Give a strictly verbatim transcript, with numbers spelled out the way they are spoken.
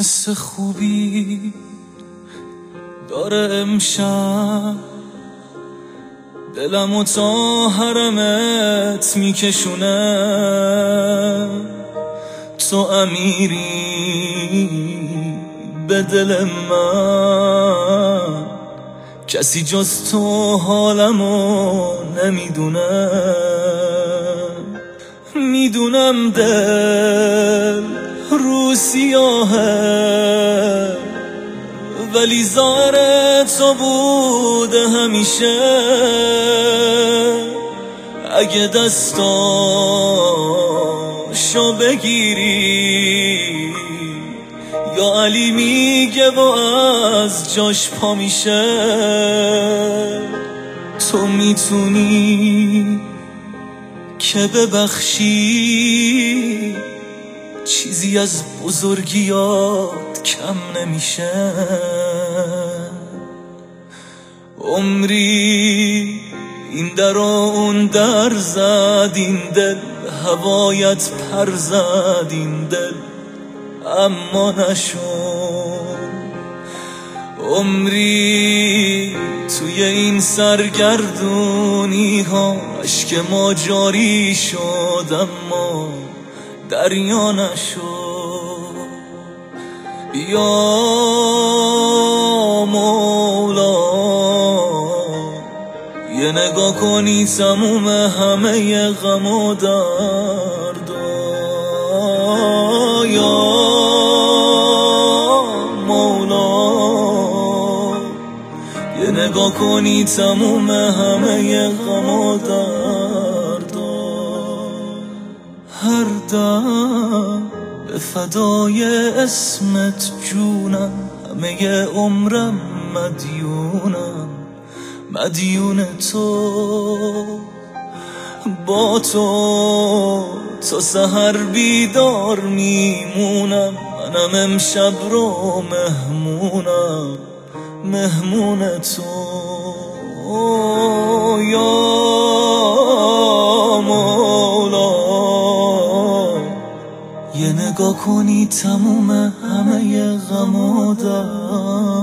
مثل خوبی داره امشب دلمو تا حرمت میکشونه. تو امیری به دل من، کسی جز تو حالمو نمیدونه. میدونم دل رو سیاهه، ولی ظاهر تو بوده همیشه. اگه دستاشو بگیری، یا علی میگه با از جاش پا میشه. تو میتونی که ببخشی، چیزی از بزرگیات کم نمیشه. عمری این در و اون در زد این دل، هوایت پر زد این دل اما نشد. عمری توی این سرگردونی ها اشک ما جاری شد اما دریا نشد. یا مولا یه نگاه کنی تموم همه غم و دردا. یا مولا یه نگاه کنی تموم همه غم و دردا. هر دم به فدای اسمت جونم، همه عمرم مدیونم مدیون تو. با تو تا سحر بیدار میمونم، منم امشب رو مهمونم مهمون تو. یا مولا یه نگاه کنی تموم همه غم و درد.